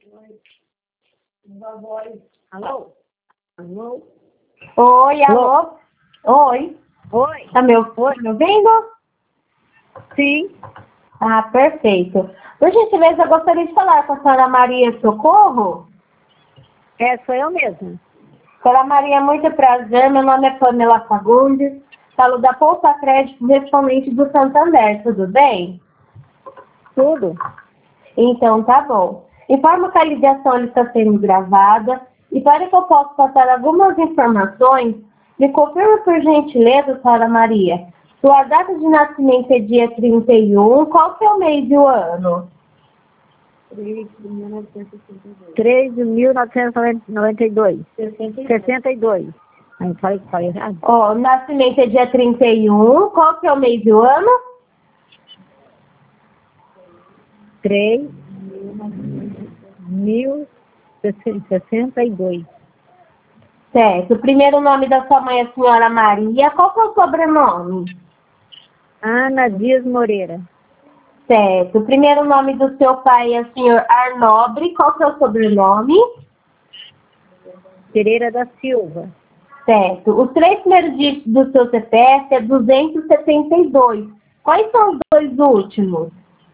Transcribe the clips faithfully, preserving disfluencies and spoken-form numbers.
Alô? Alô? Oi, alô? Oi. Oi. Tá me, Oi. me ouvindo? Sim. Ah, perfeito. Por gentileza, eu gostaria de falar com a senhora Maria Socorro. É, sou eu mesma. Senhora Maria, muito prazer. Meu nome é Pamela Fagundes. Falo da Poupa Crédito, respondente do Santander. Tudo bem? Tudo. Então, tá bom. Informo que a ligação está sendo gravada e para que eu possa passar algumas informações, me confirme por gentileza, senhora Maria. Sua data de nascimento é dia trinta e um, qual que é o mês e o ano? três de mil novecentos e noventa e dois. sessenta e dois. Aí falei que falei errado. Ó, o nascimento é dia trinta e um, qual que é o mês e o ano? três mil sessenta e dois. Certo. O primeiro nome da sua mãe é a senhora Maria. Qual que é o sobrenome? Ana Dias Moreira. Certo. O primeiro nome do seu pai é o senhor Arnobre. Qual que é o sobrenome? Pereira da Silva. Certo. Os três primeiros dígitos do seu C P F é duzentos e setenta e dois. Quais são os dois últimos?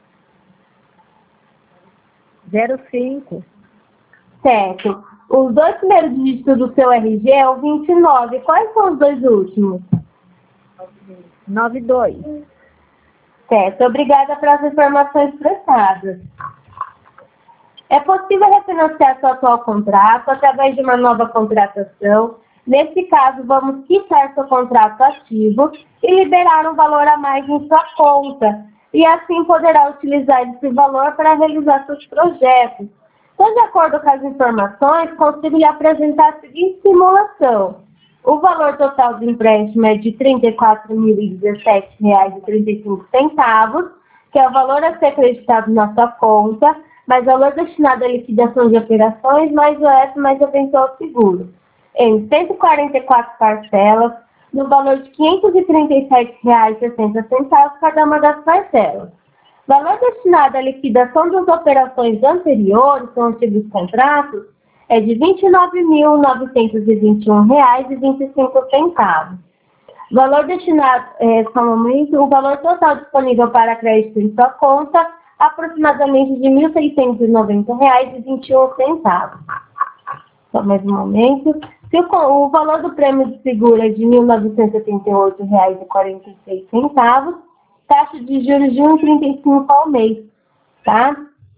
zero cinco. Certo. Os dois primeiros dígitos do seu R G é o vinte e nove. Quais são os dois últimos? noventa e dois. Certo. Obrigada pelas informações prestadas. É possível refinanciar seu atual contrato através de uma nova contratação. Nesse caso, vamos quitar seu contrato ativo e liberar um valor a mais em sua conta. E assim poderá utilizar esse valor para realizar seus projetos. Então, de acordo com as informações, consigo lhe apresentar a seguinte simulação. O valor total do empréstimo é de trinta e quatro mil e dezessete reais e trinta e cinco centavos, que é o valor a ser acreditado na sua conta, mais valor destinado à liquidação de operações, mais o F, mais eventual seguro, em cento e quarenta e quatro parcelas, no valor de quinhentos e trinta e sete reais e sessenta centavos cada uma das parcelas. Valor destinado à liquidação das operações anteriores, com antigos contratos, é de vinte e nove mil novecentos e vinte e um reais e vinte e cinco centavos. Valor destinado, é, só um momento, o valor total disponível para crédito em sua conta, aproximadamente de mil seiscentos e noventa reais e vinte e um centavos. Só mais um momento. Se o, o valor do prêmio de seguro é de mil novecentos e setenta e oito reais e quarenta e seis centavos, taxa de juros de um vírgula trinta e cinco ao mês, tá?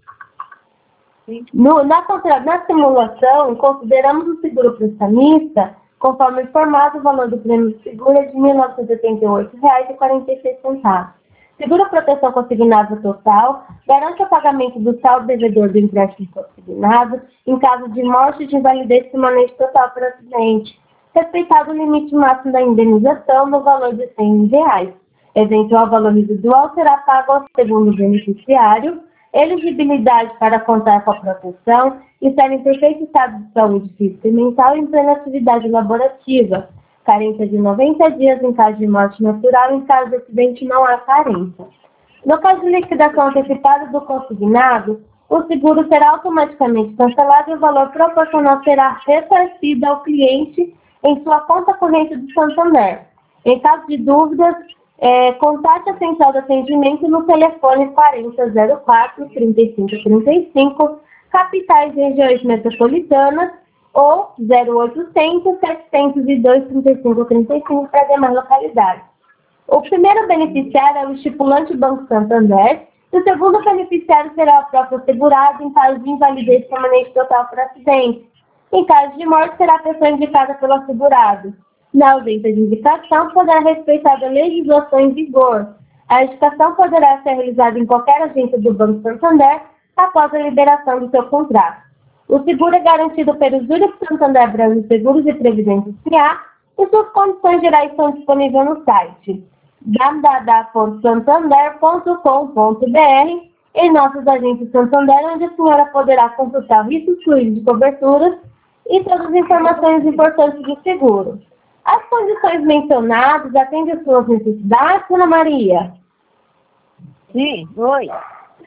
No, na, contra, na simulação, consideramos o seguro prestamista, conforme informado, o valor do prêmio de seguro é de mil novecentos e setenta e oito reais e quarenta e seis centavos. Seguro proteção consignado total, garante o pagamento do saldo devedor do empréstimo consignado em caso de morte ou de invalidez permanente total por acidente, respeitado o limite máximo da indenização no valor de cem mil reais. Eventual valor residual será pago ao segundo beneficiário. Elegibilidade para contar com a proteção, estar em perfeito estado de saúde física e mental e em plena atividade laborativa. Carência de noventa dias em caso de morte natural, em caso de acidente não há carência. No caso de liquidação antecipada do consignado, o seguro será automaticamente cancelado e o valor proporcional será ressarcido ao cliente em sua conta corrente do Santander. Em caso de dúvidas, É, contate a central de atendimento no telefone quarenta zero quatro, trinta e cinco trinta e cinco, capitais e regiões metropolitanas, ou zero oitocentos, setecentos e dois, trinta e cinco trinta e cinco para demais localidades. O primeiro beneficiário é o estipulante Banco Santander, e o segundo beneficiário será o próprio segurado em caso de invalidez permanente total por acidente. Em caso de morte, será a pessoa indicada pelo assegurado. Na ausência de indicação, poderá respeitar a legislação em vigor. A indicação poderá ser realizada em qualquer agência do Banco Santander após a liberação do seu contrato. O seguro é garantido pelo Zurich Santander Brasil Seguros e Previdência S A e suas condições gerais estão disponíveis no site w w w ponto santander ponto com ponto b r em nossas agências Santander, onde a senhora poderá consultar riscos fluidos de coberturas e todas as informações importantes do seguro. As condições mencionadas atendem às suas necessidades, Ana Maria? Sim, oi.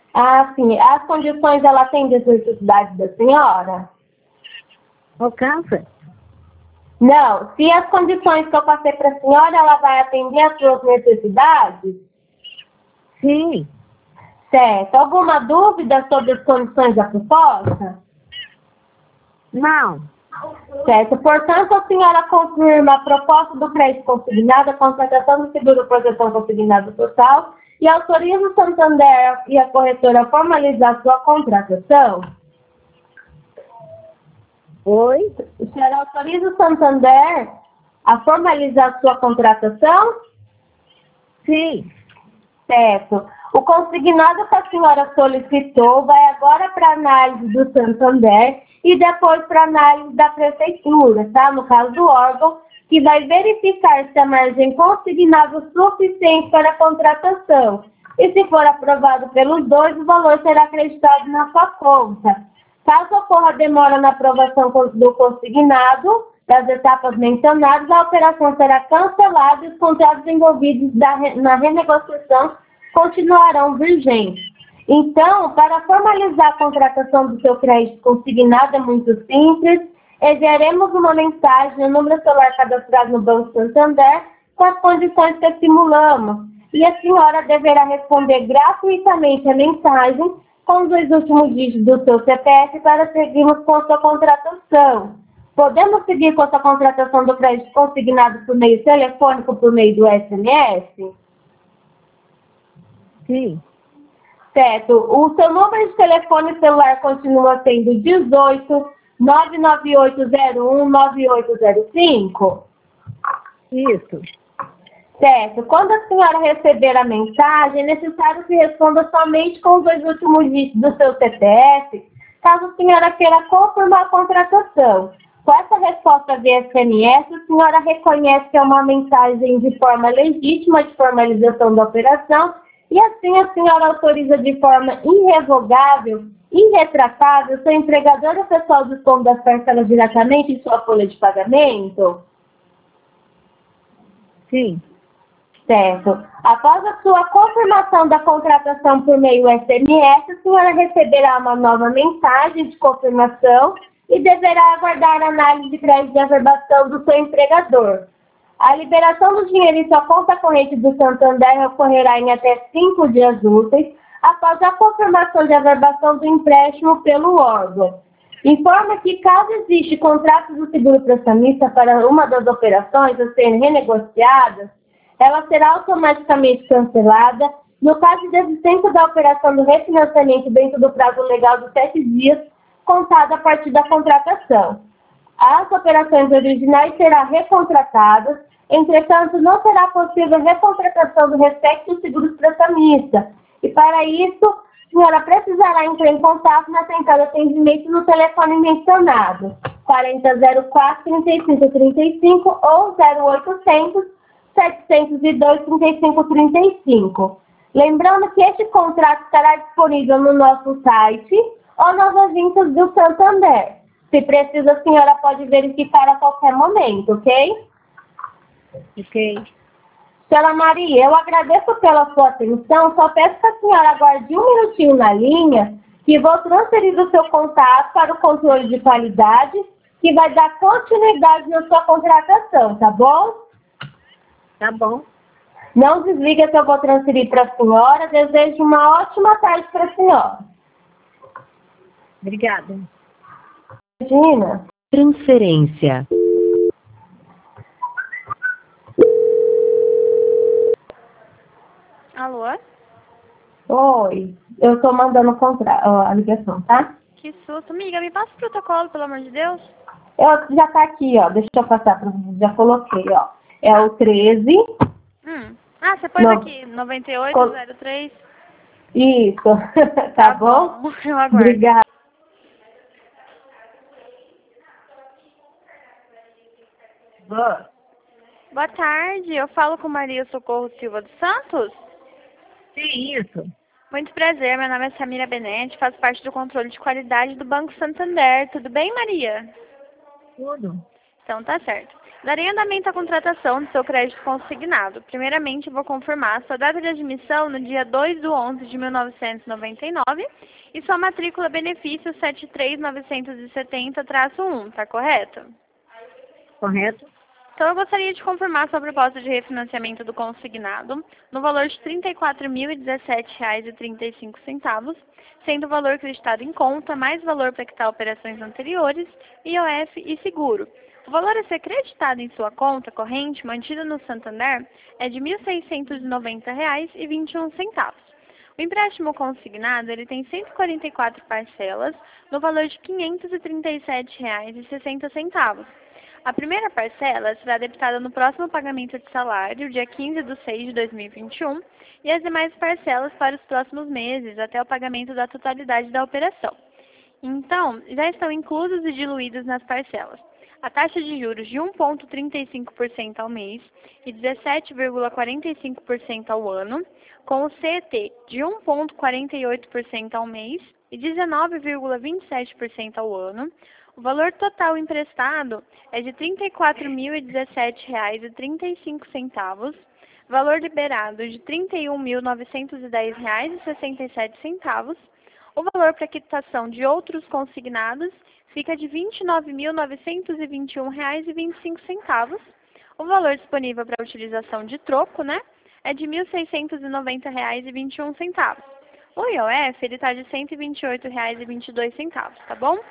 Ah, sim. As condições, ela atende as necessidades da senhora? Alcança? Não. Se as condições que eu passei para a senhora, ela vai atender as suas necessidades? Sim. Certo. Alguma dúvida sobre as condições da proposta? Não. Certo. Portanto, a senhora confirma a proposta do crédito consignado, a contratação do seguro proteção consignado total e autoriza o Santander e a corretora a formalizar a sua contratação? Oi? A senhora autoriza o Santander a formalizar a sua contratação? Sim. Certo. O consignado que a senhora solicitou vai agora para análise do Santander e depois para análise da prefeitura, tá? No caso do órgão, que vai verificar se a margem consignada é suficiente para a contratação. E se for aprovado pelos dois, o valor será acreditado na sua conta. Caso ocorra demora na aprovação do consignado, das etapas mencionadas, a operação será cancelada e os contratos envolvidos na renegociação continuarão vigentes. Então, para formalizar a contratação do seu crédito consignado é muito simples. Enviaremos uma mensagem no número celular cadastrado no Banco Santander com as condições que simulamos. E a senhora deverá responder gratuitamente a mensagem com os dois últimos dígitos do seu C P F para seguirmos com a sua contratação. Podemos seguir com a sua contratação do crédito consignado por meio telefônico, por meio do S M S? Sim. Certo. O seu número de telefone celular continua sendo dezoito, nove nove oito zero um, nove oito zero cinco? Isso. Certo. Quando a senhora receber a mensagem, é necessário que responda somente com os dois últimos dígitos do seu C P F, caso a senhora queira confirmar a contratação. Com essa resposta via S M S, a senhora reconhece que é uma mensagem de forma legítima de formalização da operação e assim a senhora autoriza de forma irrevogável, irretratável, seu empregador ou pessoal desconto das parcelas diretamente em sua folha de pagamento? Sim. Certo. Após a sua confirmação da contratação por meio S M S, a senhora receberá uma nova mensagem de confirmação e deverá aguardar a análise de crédito de averbação do seu empregador. A liberação do dinheiro em sua conta corrente do Santander ocorrerá em até cinco dias úteis após a confirmação de averbação do empréstimo pelo órgão. Informa que, caso existe contrato do seguro prestamista para uma das operações a serem renegociadas, ela será automaticamente cancelada no caso de existência da operação do refinanciamento dentro do prazo legal de sete dias, contado a partir da contratação. As operações originais serão recontratadas, entretanto, não será possível a recontratação do respectivo seguro prestamista. E, para isso, a senhora precisará entrar em contato na central de atendimento no telefone mencionado, quarenta zero quatro, trinta e cinco trinta e cinco ou zero oitocentos, setecentos e dois, trinta e cinco trinta e cinco. Lembrando que este contrato estará disponível no nosso site ou nas agências do Santander. Se precisa, a senhora pode verificar a qualquer momento, ok? Ok. Senhora Maria, eu agradeço pela sua atenção, só peço que a senhora aguarde um minutinho na linha, que vou transferir o seu contato para o controle de qualidade, que vai dar continuidade na sua contratação, tá bom? Tá bom. Não desliga que eu vou transferir para a senhora. Desejo uma ótima tarde para a senhora. Obrigada. Imagina. Transferência. Alô? Oi, eu estou mandando contra... ó, a ligação, tá? Que susto. Amiga, me passa o protocolo, pelo amor de Deus. Eu, já tá aqui, ó. Deixa eu passar para você. Já coloquei, ó. É o treze. Hum. Ah, você pôs No- aqui, noventa e oito zero três. Isso. tá, bom? Eu aguardo. Obrigada. Boa. Boa tarde, eu falo com Maria Socorro Silva dos Santos. Sim, isso. Muito prazer, meu nome é Samira Benete, faço parte do controle de qualidade do Banco Santander. Tudo bem, Maria? Tudo. Então, tá certo. Darei andamento à contratação do seu crédito consignado. Primeiramente, vou confirmar sua data de admissão no dia dois de onze de mil novecentos e noventa e nove e sua matrícula benefício sete três nove sete zero traço um, tá correto? Correto? Então, eu gostaria de confirmar sua proposta de refinanciamento do consignado no valor de trinta e quatro mil e dezessete reais e trinta e cinco centavos, sendo o valor acreditado em conta, mais valor para quitar operações anteriores, I O F e seguro. O valor a ser creditado em sua conta corrente, mantida no Santander, é de mil seiscentos e noventa reais e vinte e um centavos. O empréstimo consignado ele tem cento e quarenta e quatro parcelas, no valor de quinhentos e trinta e sete reais e sessenta centavos. A primeira parcela será debitada no próximo pagamento de salário, dia quinze de seis de dois mil e vinte e um, e as demais parcelas para os próximos meses, até o pagamento da totalidade da operação. Então, já estão inclusos e diluídos nas parcelas a taxa de juros de um vírgula trinta e cinco por cento ao mês e dezessete vírgula quarenta e cinco por cento ao ano, com o C E T de um vírgula quarenta e oito por cento ao mês e dezenove vírgula vinte e sete por cento ao ano. O valor total emprestado é de trinta e quatro mil e dezessete reais e trinta e cinco centavos, valor liberado de trinta e um mil novecentos e dez reais e sessenta e sete centavos. O valor para quitação de outros consignados fica de vinte e nove mil novecentos e vinte e um reais e vinte e cinco centavos. O valor disponível para utilização de troco, né, é de mil seiscentos e noventa reais e vinte e um centavos. O I O F ele está de cento e vinte e oito reais e vinte e dois centavos, tá bom?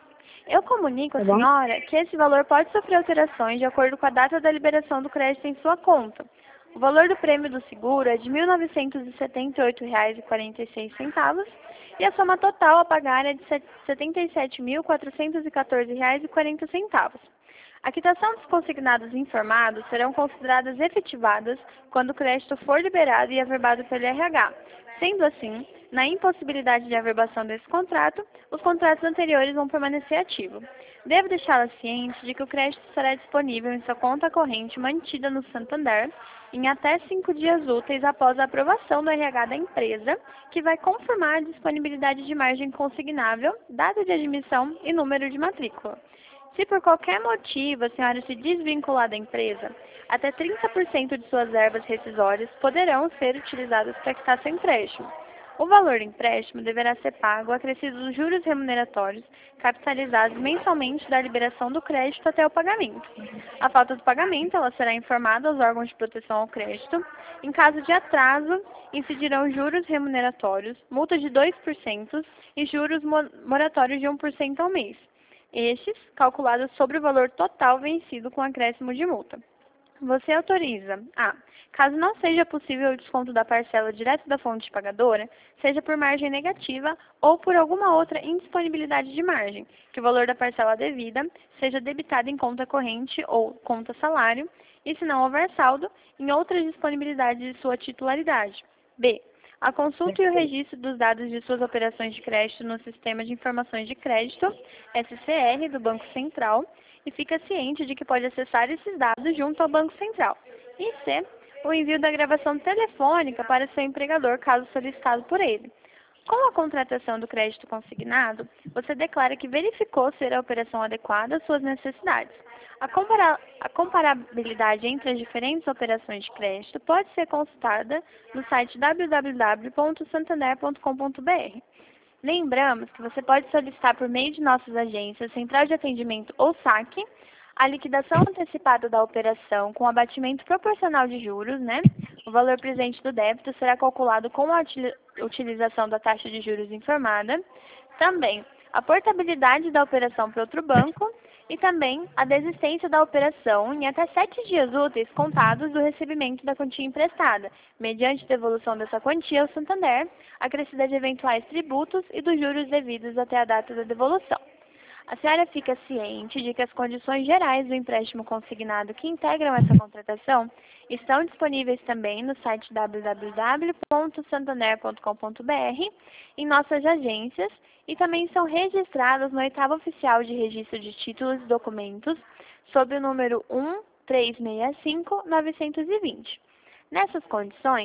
Eu comunico à Tá bom. senhora que esse valor pode sofrer alterações de acordo com a data da liberação do crédito em sua conta. O valor do prêmio do seguro é de mil novecentos e setenta e oito reais e quarenta e seis centavos e a soma total a pagar é de setenta e sete mil quatrocentos e quatorze reais e quarenta centavos. A quitação dos consignados informados serão consideradas efetivadas quando o crédito for liberado e averbado pelo R H. Sendo assim, na impossibilidade de averbação desse contrato, os contratos anteriores vão permanecer ativos. Devo deixá-la ciente de que o crédito estará disponível em sua conta corrente mantida no Santander em até cinco dias úteis após a aprovação do R H da empresa, que vai confirmar a disponibilidade de margem consignável, data de admissão e número de matrícula. Se por qualquer motivo a senhora se desvincular da empresa, até trinta por cento de suas verbas rescisórias poderão ser utilizadas para quitar seu empréstimo. O valor do empréstimo deverá ser pago acrescido dos juros remuneratórios capitalizados mensalmente da liberação do crédito até o pagamento. A falta do pagamento ela será informada aos órgãos de proteção ao crédito. Em caso de atraso, incidirão juros remuneratórios, multa de dois por cento e juros moratórios de um por cento ao mês. Estes, calculados sobre o valor total vencido com acréscimo de multa. Você autoriza a, caso não seja possível o desconto da parcela direto da fonte pagadora, seja por margem negativa ou por alguma outra indisponibilidade de margem, que o valor da parcela devida seja debitado em conta corrente ou conta salário, e se não houver saldo, em outras disponibilidades de sua titularidade. B. A consulta e o registro dos dados de suas operações de crédito no Sistema de Informações de Crédito, S C R, do Banco Central, e fica ciente de que pode acessar esses dados junto ao Banco Central. E C. O envio da gravação telefônica para seu empregador, caso solicitado por ele. Com a contratação do crédito consignado, você declara que verificou ser a operação adequada às suas necessidades. A, compara a comparabilidade entre as diferentes operações de crédito pode ser consultada no site w w w ponto santander ponto com ponto b r. Lembramos que você pode solicitar por meio de nossas agências, Central de Atendimento ou saque, a liquidação antecipada da operação com abatimento proporcional de juros, né? O valor presente do débito será calculado com a utilização da taxa de juros informada. Também a portabilidade da operação para outro banco e também a desistência da operação em até sete dias úteis contados do recebimento da quantia emprestada, mediante devolução dessa quantia ao Santander, acrescida de eventuais tributos e dos juros devidos até a data da devolução. A senhora fica ciente de que as condições gerais do empréstimo consignado que integram essa contratação estão disponíveis também no site w w w ponto santander ponto com ponto b r, em nossas agências, e também são registradas no oitavo oficial de registro de títulos e documentos, sob o número um três seis cinco nove dois zero. Nessas condições,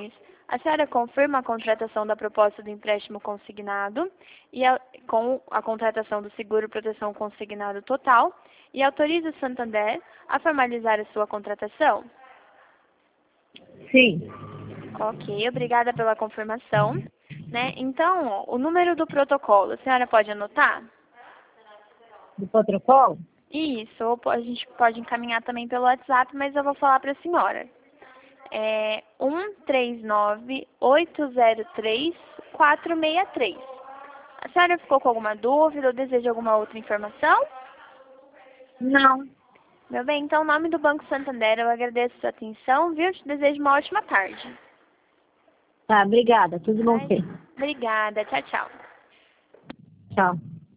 A senhora confirma a contratação da proposta do empréstimo consignado e a, com a contratação do seguro proteção consignado total e autoriza o Santander a formalizar a sua contratação? Sim. Ok, obrigada pela confirmação. Né? Então, ó, o número do protocolo, a senhora pode anotar? Do protocolo? Isso, ou po- a gente pode encaminhar também pelo WhatsApp, mas eu vou falar para a senhora. É um três nove oito zero três quatro seis três. A senhora ficou com alguma dúvida ou deseja alguma outra informação? Não. Meu bem, então, em nome do Banco Santander, eu agradeço a sua atenção, viu? Te desejo uma ótima tarde. Tá, obrigada. Tudo bom, Ai, Fê? Obrigada, tchau, tchau. Tchau.